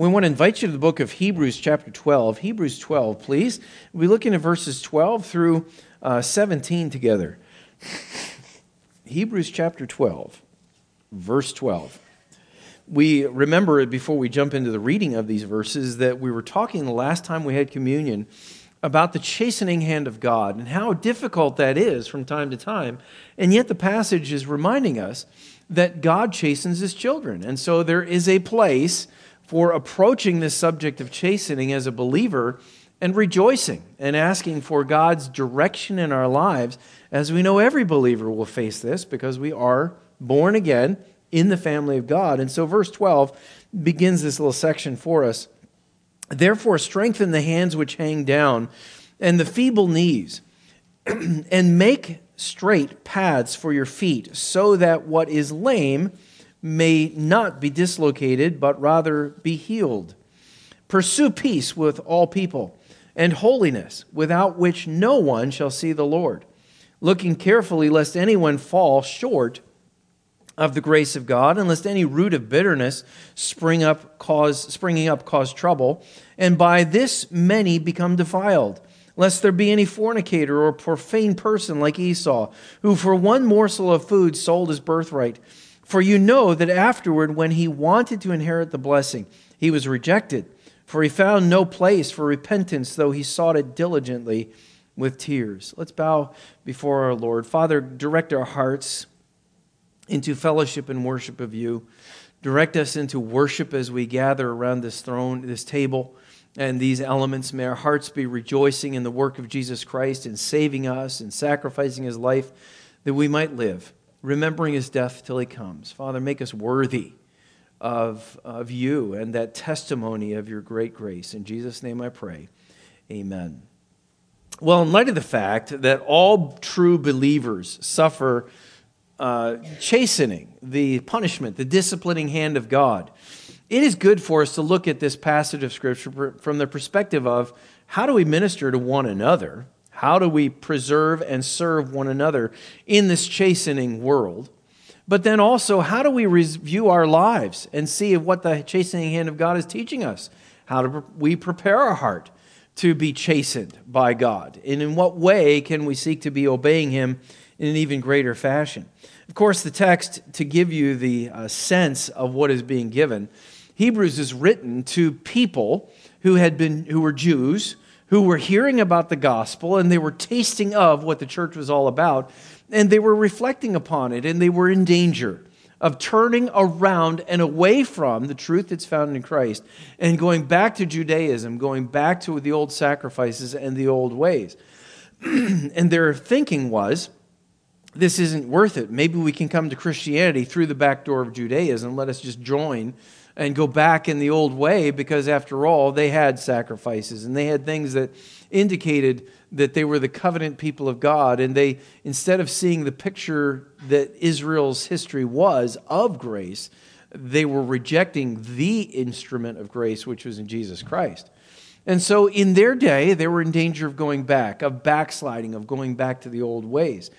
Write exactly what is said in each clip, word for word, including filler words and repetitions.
We want to invite you to the book of Hebrews chapter twelve. Hebrews twelve, please. We'll be looking at verses twelve through uh, seventeen together. Hebrews chapter twelve, verse twelve. We remember before we jump into the reading of these verses that we were talking the last time we had communion about the chastening hand of God and how difficult that is from time to time. And yet the passage is reminding us that God chastens his children. And so there is a place for approaching this subject of chastening as a believer and rejoicing and asking for God's direction in our lives, as we know every believer will face this because we are born again in the family of God. And so verse twelve begins this little section for us. Therefore, strengthen the hands which hang down and the feeble knees, and make straight paths for your feet, so that what is lame may not be dislocated, but rather be healed. Pursue peace with all people, and holiness, without which no one shall see the Lord, looking carefully lest anyone fall short of the grace of God, and lest any root of bitterness spring up, cause springing up cause trouble, and by this many become defiled, lest there be any fornicator or profane person like Esau, who for one morsel of food sold his birthright. For you know that afterward, when he wanted to inherit the blessing, he was rejected, for he found no place for repentance, though he sought it diligently with tears. Let's bow before our Lord. Father, direct our hearts into fellowship and worship of you. Direct us into worship as we gather around this throne, this table, and these elements. May our hearts be rejoicing in the work of Jesus Christ in saving us and sacrificing his life that we might live, remembering his death till he comes. Father, make us worthy of, of you and that testimony of your great grace. In Jesus' name I pray, amen. Well, in light of the fact that all true believers suffer uh, chastening, the punishment, the disciplining hand of God, it is good for us to look at this passage of Scripture from the perspective of how do we minister to one another? How do we preserve and serve one another in this chastening world? But then also, how do we review our lives and see what the chastening hand of God is teaching us? How do we prepare our heart to be chastened by God? And in what way can we seek to be obeying him in an even greater fashion? Of course, the text, to give you the uh, sense of what is being given, Hebrews is written to people who had been, who were Jews, who were hearing about the gospel, and they were tasting of what the church was all about, and they were reflecting upon it, and they were in danger of turning around and away from the truth that's found in Christ and going back to Judaism, going back to the old sacrifices and the old ways. And their thinking was, this isn't worth it. Maybe we can come to Christianity through the back door of Judaism. Let us just join and go back in the old way, because after all, they had sacrifices and they had things that indicated that they were the covenant people of God. And they, instead of seeing the picture that Israel's history was of grace, they were rejecting the instrument of grace, which was in Jesus Christ. And so in their day, they were in danger of going back, of backsliding, of going back to the old ways.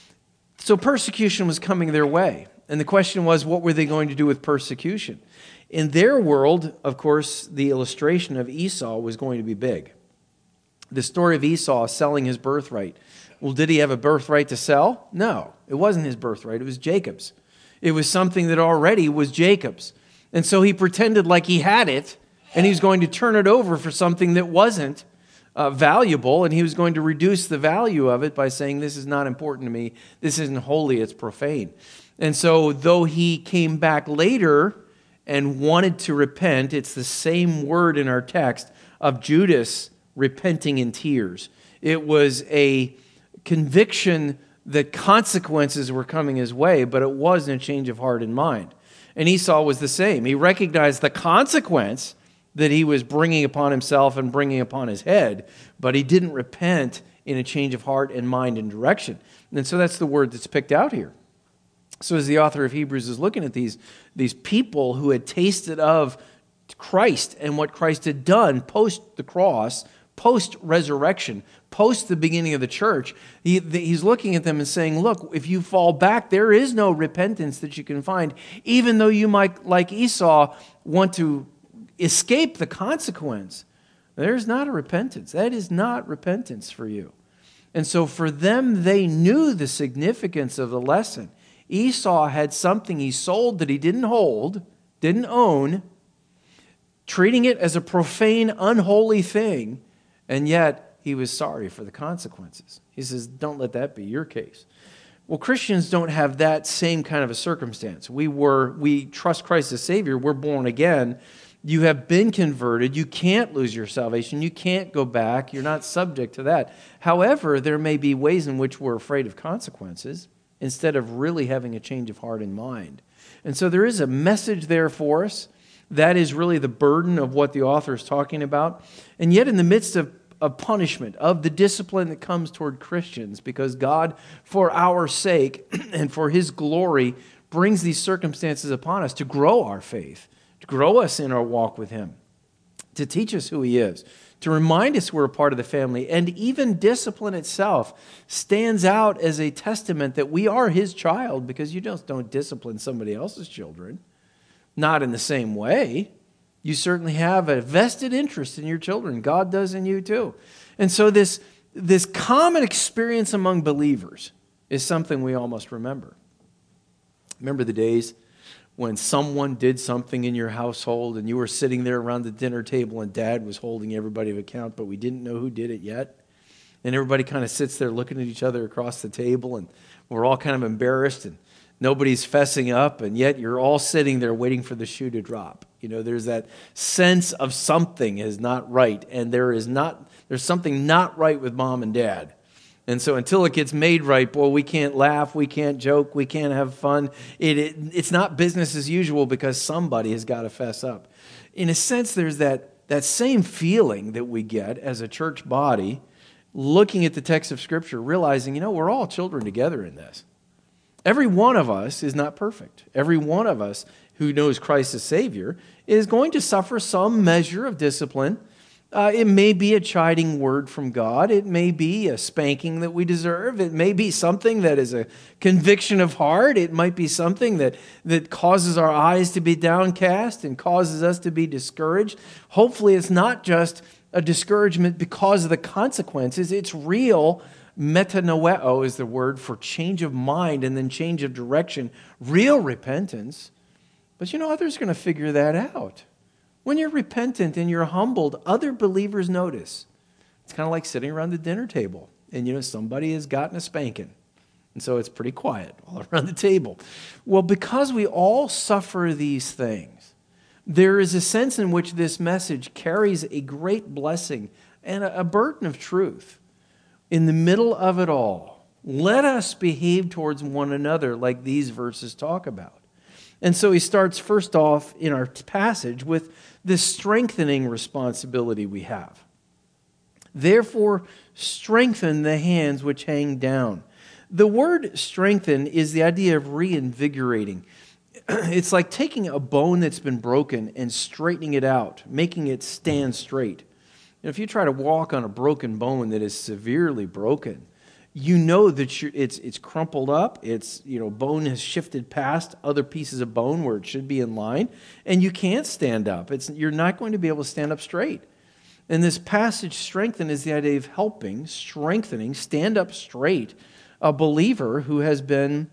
So persecution was coming their way. And the question was, what were they going to do with persecution? In their world, of course, the illustration of Esau was going to be big. The story of Esau selling his birthright. Well, did he have a birthright to sell? No, it wasn't his birthright. It was Jacob's. It was something that already was Jacob's. And so he pretended like he had it, and he was going to turn it over for something that wasn't uh, valuable, and he was going to reduce the value of it by saying, this is not important to me. This isn't holy. It's profane. And so though he came back later and wanted to repent, it's the same word in our text of Judas repenting in tears. It was a conviction that consequences were coming his way, but it wasn't a change of heart and mind. And Esau was the same. He recognized the consequence that he was bringing upon himself and bringing upon his head, but he didn't repent in a change of heart and mind and direction. And so that's the word that's picked out here. So as the author of Hebrews is looking at these, these people who had tasted of Christ and what Christ had done post the cross, post-resurrection, post the beginning of the church, he, he's looking at them and saying, look, if you fall back, there is no repentance that you can find, even though you might, like Esau, want to escape the consequence, there's not a repentance. That is not repentance for you. And so for them, they knew the significance of the lesson. Esau had something he sold that he didn't hold, didn't own, treating it as a profane, unholy thing, and yet he was sorry for the consequences. He says, don't let that be your case. Well, Christians don't have that same kind of a circumstance. We were, we trust Christ as Savior. We're born again. You have been converted. You can't lose your salvation. You can't go back. You're not subject to that. However, there may be ways in which we're afraid of consequences instead of really having a change of heart and mind. And so there is a message there for us. That is really the burden of what the author is talking about. And yet in the midst of, of punishment, of the discipline that comes toward Christians, because God, for our sake and for His glory, brings these circumstances upon us to grow our faith, to grow us in our walk with Him, to teach us who He is, to remind us we're a part of the family. And even discipline itself stands out as a testament that we are His child, because you just don't discipline somebody else's children. Not in the same way. You certainly have a vested interest in your children. God does in you too. And so this, this common experience among believers is something we all must remember. Remember the days when someone did something in your household and you were sitting there around the dinner table and Dad was holding everybody to account, but we didn't know who did it yet? And everybody kind of sits there looking at each other across the table, and we're all kind of embarrassed, and nobody's fessing up, and yet you're all sitting there waiting for the shoe to drop. You know, there's that sense of something is not right, and there is not there's something not right with Mom and Dad. And so until it gets made right, boy, we can't laugh, we can't joke, we can't have fun. It, it it's not business as usual because somebody has got to fess up. In a sense, there's that that same feeling that we get as a church body, looking at the text of Scripture, realizing, you know, we're all children together in this. Every one of us is not perfect. Every one of us who knows Christ as Savior is going to suffer some measure of discipline. Uh, it may be a chiding word from God. It may be a spanking that we deserve. It may be something that is a conviction of heart. It might be something that, that causes our eyes to be downcast and causes us to be discouraged. Hopefully it's not just a discouragement because of the consequences. It's real. Metanoeo is the word for change of mind and then change of direction. Real repentance. But you know, others are going to figure that out. When you're repentant and you're humbled, other believers notice. It's kind of like sitting around the dinner table and, you know, somebody has gotten a spanking. And so it's pretty quiet all around the table. Well, because we all suffer these things, there is a sense in which this message carries a great blessing and a burden of truth. In the middle of it all, let us behave towards one another like these verses talk about. And so he starts first off in our passage with this strengthening responsibility we have. Therefore, strengthen the hands which hang down. The word strengthen is the idea of reinvigorating. It's like taking a bone that's been broken and straightening it out, making it stand straight. And if you try to walk on a broken bone that is severely broken, you know that you're, it's it's crumpled up. It's, you know, bone has shifted past other pieces of bone where it should be in line, and you can't stand up. It's you're not going to be able to stand up straight. And this passage, strengthen, is the idea of helping, strengthening, stand up straight a believer who has been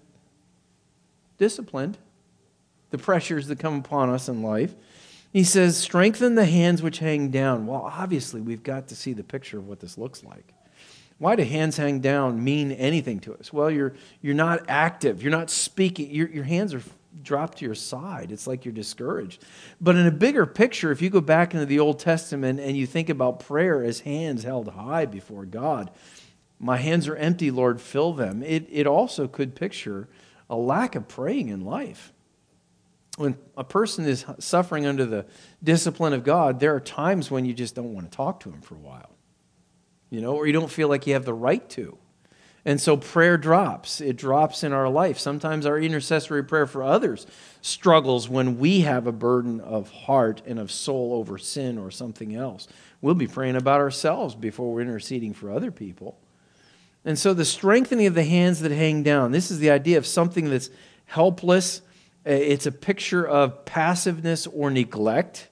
disciplined, the pressures that come upon us in life. He says, strengthen the hands which hang down. Well, obviously, we've got to see the picture of what this looks like. Why do hands hang down mean anything to us? Well, you're you're not active. You're not speaking. Your, your hands are dropped to your side. It's like you're discouraged. But in a bigger picture, if you go back into the Old Testament and you think about prayer as hands held high before God, my hands are empty, Lord, fill them. It, it also could picture a lack of praying in life. When a person is suffering under the discipline of God, there are times when you just don't want to talk to him for a while. You know, or you don't feel like you have the right to. And so prayer drops. It drops in our life. Sometimes our intercessory prayer for others struggles when we have a burden of heart and of soul over sin or something else. We'll be praying about ourselves before we're interceding for other people. And so the strengthening of the hands that hang down, this is the idea of something that's helpless. It's a picture of passiveness or neglect.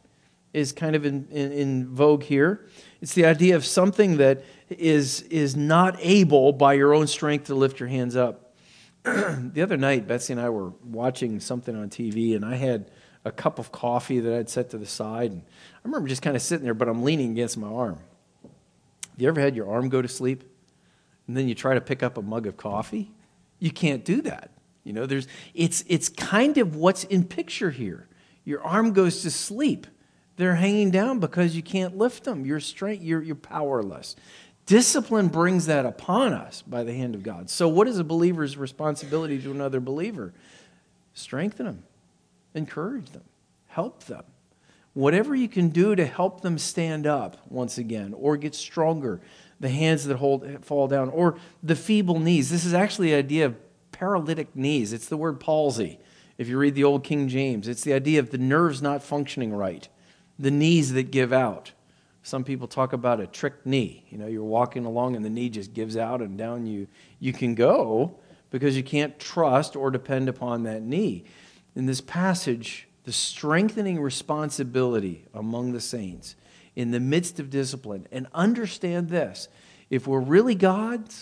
is kind of in, in, in vogue here. It's the idea of something that is, is not able by your own strength to lift your hands up. The other night, Betsy and I were watching something on T V, and I had a cup of coffee that I'd set to the side. And I remember just kind of sitting there, but I'm leaning against my arm. Have you ever had your arm go to sleep, and then you try to pick up a mug of coffee? You can't do that. You know, there's it's it's kind of what's in picture here. Your arm goes to sleep. They're hanging down because you can't lift them. You're straight, you're, you're powerless. Discipline brings that upon us by the hand of God. So what is a believer's responsibility to another believer? Strengthen them. Encourage them. Help them. Whatever you can do to help them stand up once again or get stronger. The hands that hold fall down or the feeble knees. This is actually the idea of paralytic knees. It's the word palsy. If you read the old King James, it's the idea of the nerves not functioning right. The knees that give out. Some people talk about a trick knee. You know, you're walking along and the knee just gives out and down you, you can go because you can't trust or depend upon that knee. In this passage, the strengthening responsibility among the saints in the midst of discipline. And understand this, if we're really God's,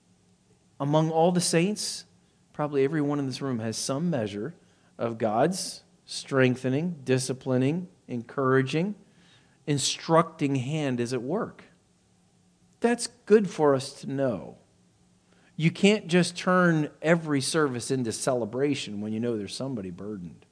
among all the saints, probably everyone in this room has some measure of God's strengthening, disciplining, encouraging, instructing hand is at work. That's good for us to know. You can't just turn every service into celebration when you know there's somebody burdened.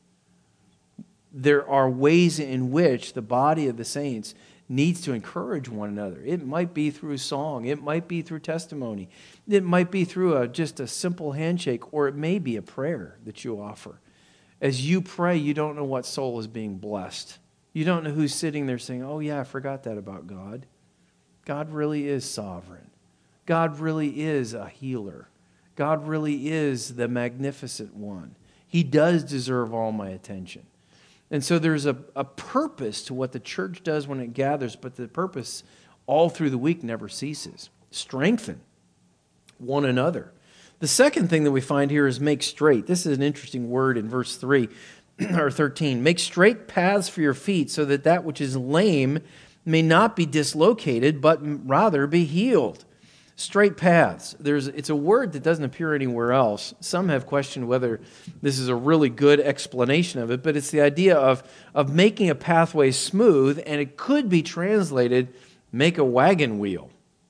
There are ways in which the body of the saints needs to encourage one another. It might be through song. It might be through testimony. It might be through a, just a simple handshake, or it may be a prayer that you offer. As you pray, you don't know what soul is being blessed. You don't know who's sitting there saying, oh yeah, I forgot that about God. God really is sovereign. God really is a healer. God really is the magnificent one. He does deserve all my attention. And so there's a, a purpose to what the church does when it gathers, but the purpose all through the week never ceases. Strengthen one another. The second thing that we find here is make straight. This is an interesting word in verse three or thirteen. Make straight paths for your feet so that that which is lame may not be dislocated, but rather be healed. Straight paths. There's, it's a word that doesn't appear anywhere else. Some have questioned whether this is a really good explanation of it, but it's the idea of, of making a pathway smooth, and it could be translated, make a wagon wheel.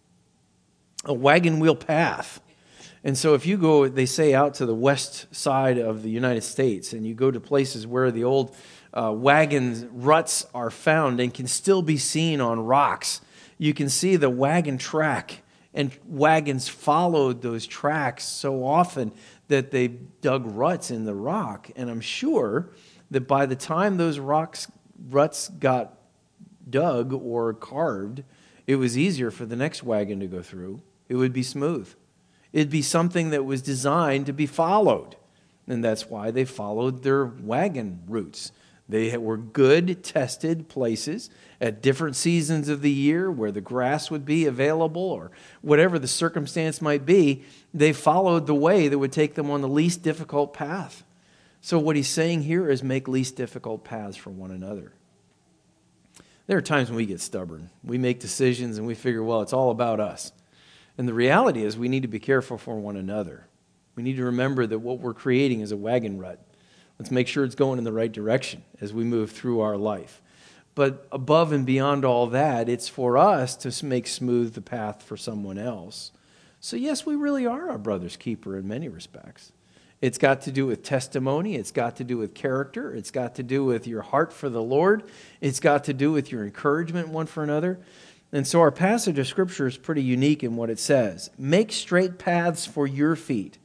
A wagon wheel path. And so if you go, they say, out to the west side of the United States, and you go to places where the old uh, wagon ruts are found and can still be seen on rocks, you can see the wagon track. And wagons followed those tracks so often that they dug ruts in the rock. And I'm sure that by the time those rocks ruts got dug or carved, it was easier for the next wagon to go through. It would be smooth. It'd be something that was designed to be followed. And that's why they followed their wagon routes. They were good, tested places at different seasons of the year where the grass would be available or whatever the circumstance might be. They followed the way that would take them on the least difficult path. So what he's saying here is make least difficult paths for one another. There are times when we get stubborn. We make decisions and we figure, well, it's all about us. And the reality is we need to be careful for one another. We need to remember that what we're creating is a wagon rut. Let's make sure it's going in the right direction as we move through our life. But above and beyond all that, it's for us to make smooth the path for someone else. So yes, we really are our brother's keeper in many respects. It's got to do with testimony. It's got to do with character. It's got to do with your heart for the Lord. It's got to do with your encouragement one for another. And so our passage of Scripture is pretty unique in what it says. Make straight paths for your feet,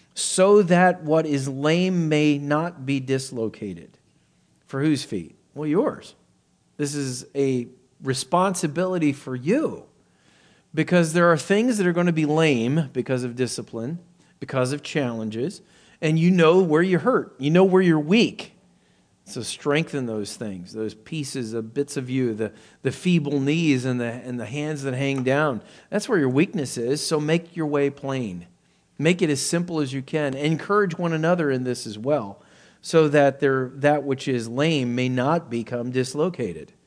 so that what is lame may not be dislocated. For whose feet? Well, yours. This is a responsibility for you. Because there are things that are going to be lame because of discipline, because of challenges, and you know where you're hurt. You know where you're weak. So strengthen those things, those pieces, the bits of you, the, the feeble knees and the, and the hands that hang down. That's where your weakness is, so make your way plain. Make it as simple as you can. Encourage one another in this as well, so that there, that which is lame may not become dislocated.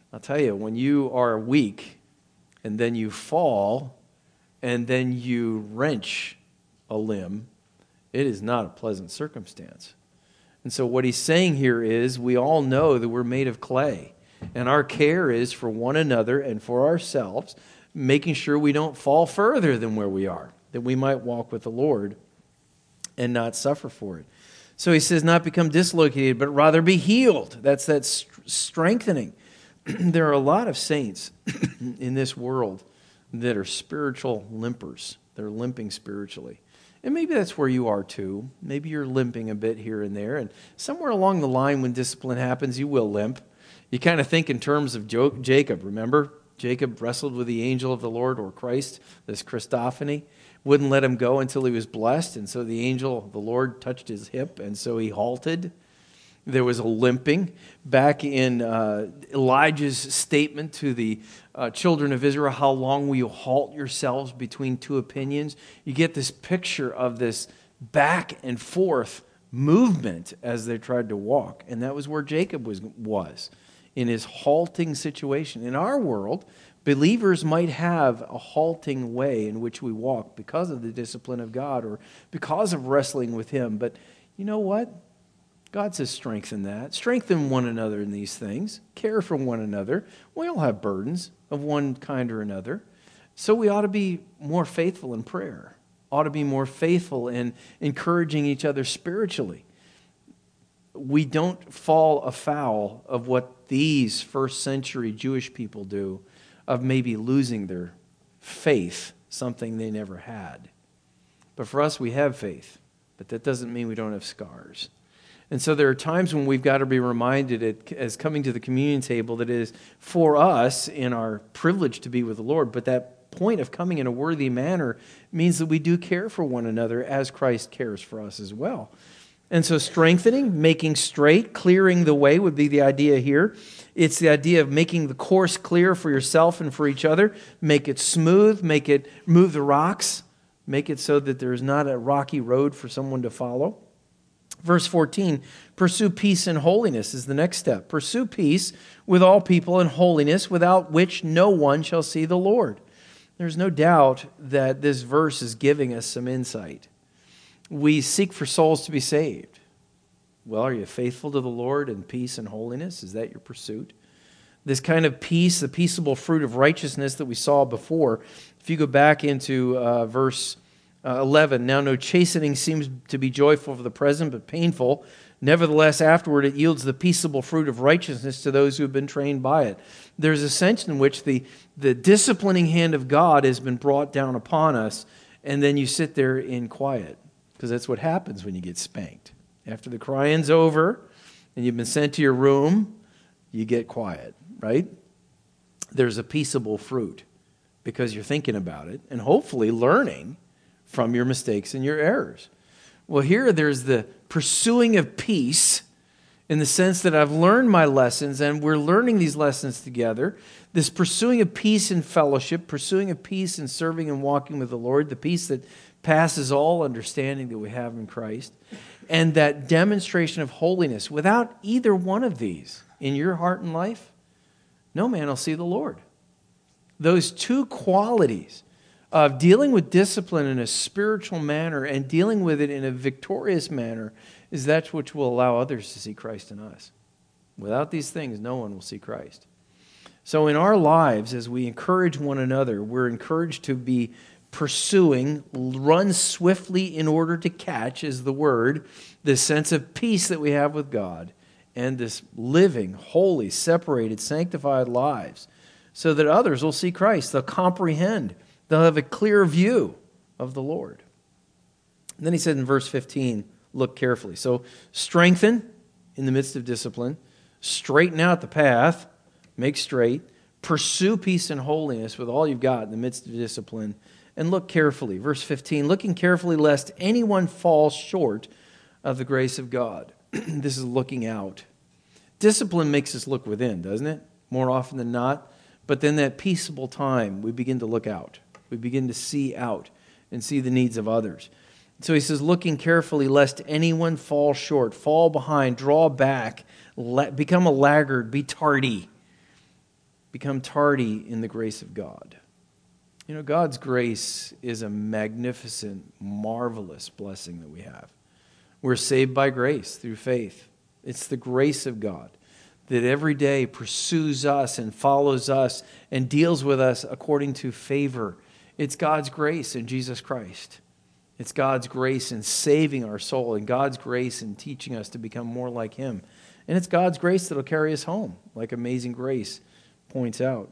I'll tell you, when you are weak and then you fall and then you wrench a limb, it is not a pleasant circumstance. And so what he's saying here is we all know that we're made of clay, and our care is for one another and for ourselves, making sure we don't fall further than where we are, that we might walk with the Lord and not suffer for it. So he says not become dislocated, but rather be healed. That's that st- strengthening. There are a lot of saints in this world that are spiritual limpers. They're limping spiritually. And maybe that's where you are too. Maybe you're limping a bit here and there. And somewhere along the line when discipline happens, you will limp. You kind of think in terms of jo- Jacob, remember? Jacob wrestled with the angel of the Lord, or Christ, this Christophany. Wouldn't let him go until he was blessed. And so the angel of the Lord touched his hip, and so he halted. There was a limping. Back in uh, Elijah's statement to the uh, children of Israel, how long will you halt yourselves between two opinions? You get this picture of this back and forth movement as they tried to walk. And that was where Jacob was, was in his halting situation. In our world, believers might have a halting way in which we walk because of the discipline of God or because of wrestling with Him. But you know what? God says strengthen that. Strengthen one another in these things. Care for one another. We all have burdens of one kind or another. So we ought to be more faithful in prayer. Ought to be more faithful in encouraging each other spiritually. We don't fall afoul of what these first century Jewish people do, of maybe losing their faith, something they never had. But for us, we have faith. But that doesn't mean we don't have scars. And so there are times when we've got to be reminded, as coming to the communion table, that it is for us in our privilege to be with the Lord. But that point of coming in a worthy manner means that we do care for one another as Christ cares for us as well. And so strengthening, making straight, clearing the way would be the idea here. It's the idea of making the course clear for yourself and for each other. Make it smooth, make it move the rocks, make it so that there's not a rocky road for someone to follow. Verse fourteen, pursue peace and holiness is the next step. Pursue peace with all people and holiness, without which no one shall see the Lord. There's no doubt that this verse is giving us some insight. We seek for souls to be saved. Well, are you faithful to the Lord in peace and holiness? Is that your pursuit? This kind of peace, the peaceable fruit of righteousness that we saw before. If you go back into uh, verse Uh, eleven, now no chastening seems to be joyful for the present, but painful. Nevertheless, afterward it yields the peaceable fruit of righteousness to those who have been trained by it. There's a sense in which the, the disciplining hand of God has been brought down upon us, and then you sit there in quiet, because that's what happens when you get spanked. After the crying's over, and you've been sent to your room, you get quiet, right? There's a peaceable fruit, because you're thinking about it, and hopefully learning from your mistakes and your errors. Well, here there's the pursuing of peace in the sense that I've learned my lessons and we're learning these lessons together. This pursuing of peace in fellowship, pursuing of peace in serving and walking with the Lord, the peace that passes all understanding that we have in Christ, and that demonstration of holiness. Without either one of these in your heart and life, no man will see the Lord. Those two qualities of dealing with discipline in a spiritual manner and dealing with it in a victorious manner is that which will allow others to see Christ in us. Without these things, no one will see Christ. So in our lives, as we encourage one another, we're encouraged to be pursuing, run swiftly in order to catch, is the word, this sense of peace that we have with God and this living, holy, separated, sanctified lives so that others will see Christ. They'll comprehend. They'll have a clear view of the Lord. And then he said in verse fifteen, look carefully. So strengthen in the midst of discipline, straighten out the path, make straight, pursue peace and holiness with all you've got in the midst of discipline, and look carefully. Verse fifteen, looking carefully lest anyone fall short of the grace of God. This is looking out. Discipline makes us look within, doesn't it? More often than not. But then that peaceable time, we begin to look out. We begin to see out and see the needs of others. So he says, looking carefully lest anyone fall short, fall behind, draw back, let, become a laggard, be tardy. become tardy in the grace of God. You know, God's grace is a magnificent, marvelous blessing that we have. We're saved by grace through faith. It's the grace of God that every day pursues us and follows us and deals with us according to favor. It's God's grace in Jesus Christ. It's God's grace in saving our soul and God's grace in teaching us to become more like Him. And it's God's grace that will carry us home, like Amazing Grace points out.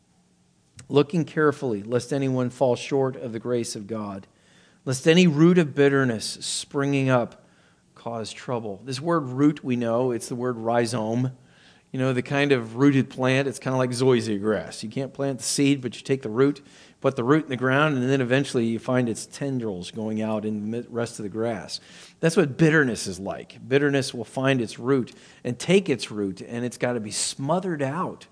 Looking carefully, lest anyone fall short of the grace of God, lest any root of bitterness springing up cause trouble. This word root, we know, it's the word rhizome. You know, the kind of rooted plant, it's kind of like zoysia grass. You can't plant the seed, but you take the root, put the root in the ground, and then eventually you find its tendrils going out in the rest of the grass. That's what bitterness is like. Bitterness will find its root and take its root, and it's got to be smothered out.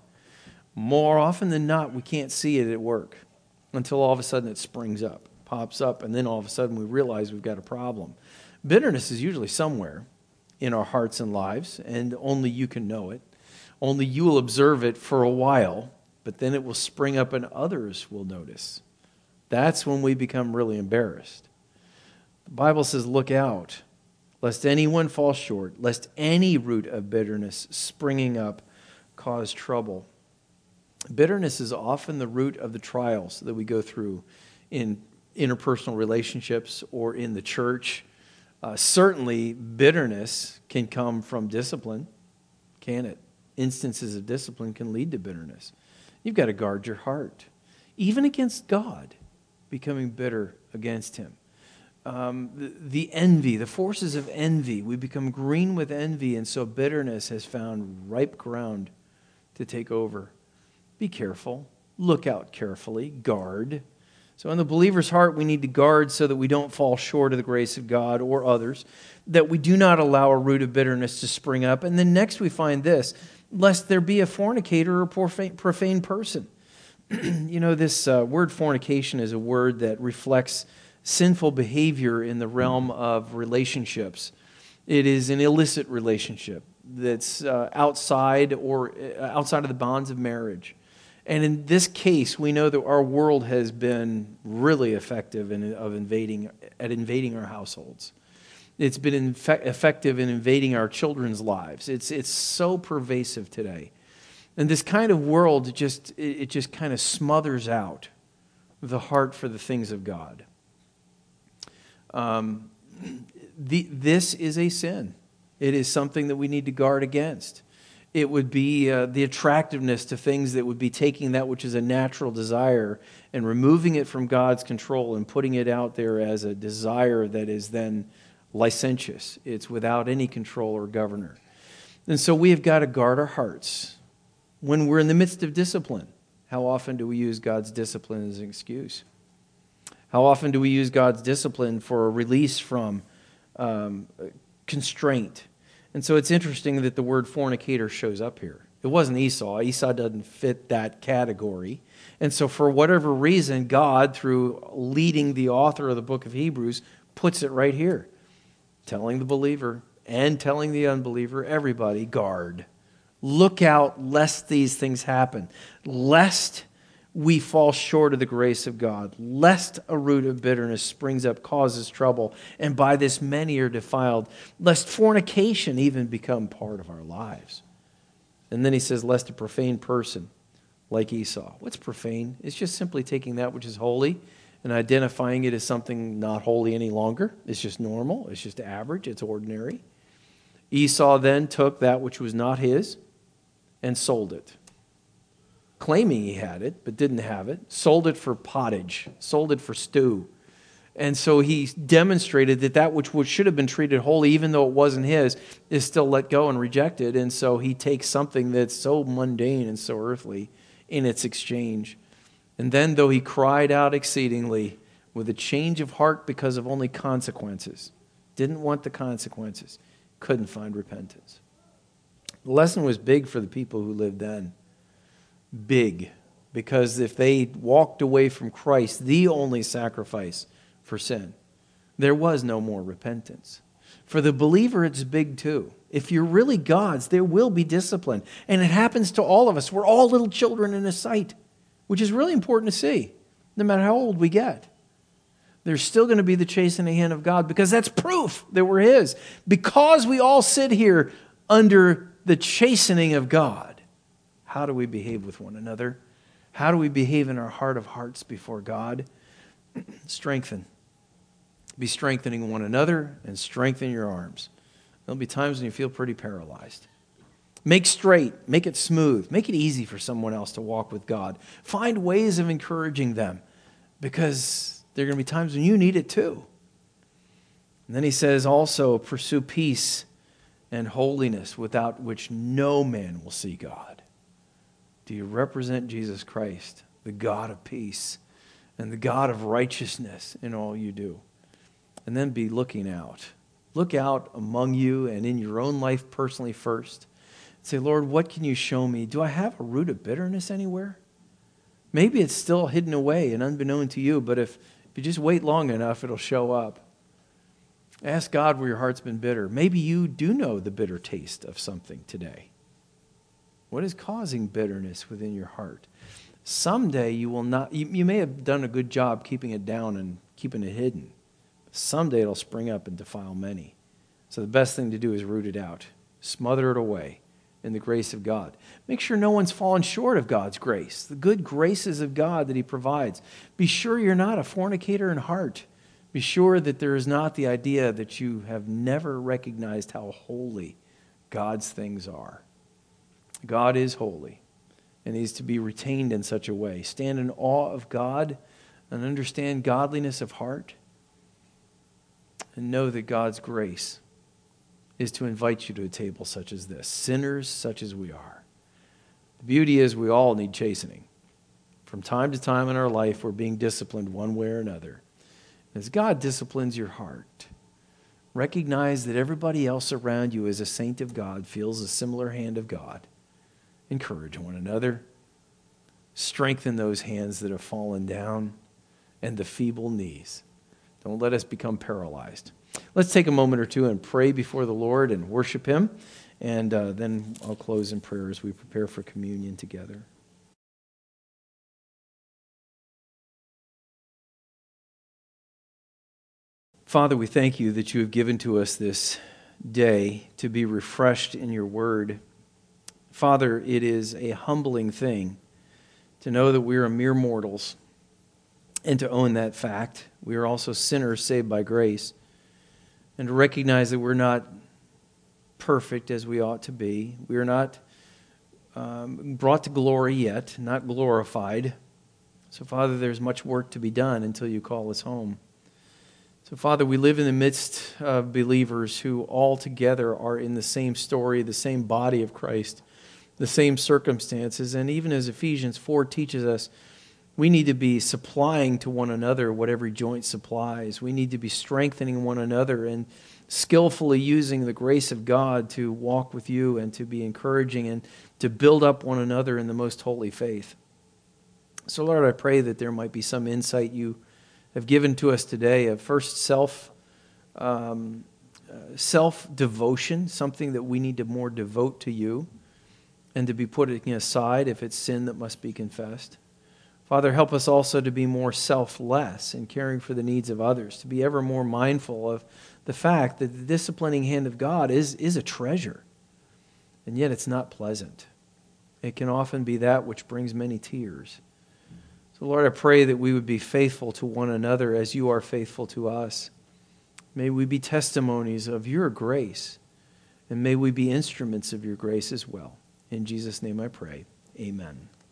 More often than not, we can't see it at work until all of a sudden it springs up, pops up, and then all of a sudden we realize we've got a problem. Bitterness is usually somewhere in our hearts and lives, and only you can know it. Only you will observe it for a while, but then it will spring up and others will notice. That's when we become really embarrassed. The Bible says, look out, lest anyone fall short, lest any root of bitterness springing up cause trouble. Bitterness is often the root of the trials that we go through in interpersonal relationships or in the church. Uh, certainly, bitterness can come from discipline, can it? Instances of discipline can lead to bitterness. You've got to guard your heart, even against God, becoming bitter against Him. Um, the, the envy, the forces of envy, we become green with envy, and so bitterness has found ripe ground to take over. Be careful. Look out carefully. Guard. So in the believer's heart, we need to guard so that we don't fall short of the grace of God or others, that we do not allow a root of bitterness to spring up. And then next we find this, lest there be a fornicator or profane, profane person. You know, this uh, word fornication is a word that reflects sinful behavior in the realm of relationships. It is an illicit relationship that's uh, outside or uh, outside of the bonds of marriage. And in this case, we know that our world has been really effective in of invading at invading our households. It's been infe- effective in invading our children's lives. It's it's so pervasive today, and this kind of world just it, it just kind of smothers out the heart for the things of God. Um, the, this is a sin. It is something that we need to guard against. It would be uh, the attractiveness to things that would be taking that which is a natural desire and removing it from God's control and putting it out there as a desire that is then licentious. It's without any control or governor. And so we have got to guard our hearts. When we're in the midst of discipline, how often do we use God's discipline as an excuse? How often do we use God's discipline for a release from um, constraint? And so it's interesting that the word fornicator shows up here. It wasn't Esau. Esau doesn't fit that category. And so for whatever reason, God, through leading the author of the book of Hebrews, puts it right here, telling the believer and telling the unbeliever, everybody, guard. Look out lest these things happen, lest we fall short of the grace of God, lest a root of bitterness springs up, causes trouble, and by this many are defiled, lest fornication even become part of our lives. And then he says, lest a profane person like Esau. What's profane? It's just simply taking that which is holy and identifying it as something not holy any longer. It's just normal. It's just average. It's ordinary. Esau then took that which was not his and sold it, claiming he had it, but didn't have it, sold it for pottage, sold it for stew. And so he demonstrated that that which should have been treated holy, even though it wasn't his, is still let go and rejected. And so he takes something that's so mundane and so earthly in its exchange. And then though he cried out exceedingly with a change of heart because of only consequences, didn't want the consequences, couldn't find repentance. The lesson was big for the people who lived then. Big, because if they walked away from Christ, the only sacrifice for sin, there was no more repentance. For the believer, it's big too. If you're really God's, there will be discipline. And it happens to all of us. We're all little children in His sight, which is really important to see, no matter how old we get. There's still going to be the chastening hand of God because that's proof that we're His. Because we all sit here under the chastening of God, how do we behave with one another? How do we behave in our heart of hearts before God? Strengthen. Be strengthening one another and strengthen your arms. There'll be times when you feel pretty paralyzed. Make straight, make it smooth, make it easy for someone else to walk with God. Find ways of encouraging them because there are going to be times when you need it too. And then he says also, pursue peace and holiness without which no man will see God. Do you represent Jesus Christ, the God of peace and the God of righteousness in all you do? And then be looking out. Look out among you and in your own life personally first. Say, Lord, what can you show me? Do I have a root of bitterness anywhere? Maybe it's still hidden away and unbeknown to you, but if, if you just wait long enough, it'll show up. Ask God where your heart's been bitter. Maybe you do know the bitter taste of something today. What is causing bitterness within your heart? Someday you will not, you, you may have done a good job keeping it down and keeping it hidden. Someday it'll spring up and defile many. So the best thing to do is root it out. Smother it away in the grace of God. Make sure no one's fallen short of God's grace, the good graces of God that He provides. Be sure you're not a fornicator in heart. Be sure that there is not the idea that you have never recognized how holy God's things are. God is holy and He's to be retained in such a way. Stand in awe of God and understand godliness of heart. And know that God's grace is to invite you to a table such as this, sinners such as we are. The beauty is we all need chastening. From time to time in our life, we're being disciplined one way or another. As God disciplines your heart, recognize that everybody else around you as a saint of God feels a similar hand of God. Encourage one another. Strengthen those hands that have fallen down and the feeble knees. Don't let us become paralyzed. Let's take a moment or two and pray before the Lord and worship Him. And uh, then I'll close in prayer as we prepare for communion together. Father, we thank You that You have given to us this day to be refreshed in Your word. Father, it is a humbling thing to know that we are mere mortals and to own that fact. We are also sinners saved by grace, and to recognize that we're not perfect as we ought to be. We are not um, brought to glory yet, not glorified. So, Father, there's much work to be done until You call us home. So, Father, we live in the midst of believers who all together are in the same story, the same body of Christ, the same circumstances. And even as Ephesians four teaches us, we need to be supplying to one another what every joint supplies. We need to be strengthening one another and skillfully using the grace of God to walk with You and to be encouraging and to build up one another in the most holy faith. So, Lord, I pray that there might be some insight You have given to us today of first self, um, uh, self-devotion, something that we need to more devote to You and to be putting aside if it's sin that must be confessed. Father, help us also to be more selfless in caring for the needs of others, to be ever more mindful of the fact that the disciplining hand of God is, is a treasure, and yet it's not pleasant. It can often be that which brings many tears. So, Lord, I pray that we would be faithful to one another as You are faithful to us. May we be testimonies of Your grace, and may we be instruments of Your grace as well. In Jesus' name I pray. Amen.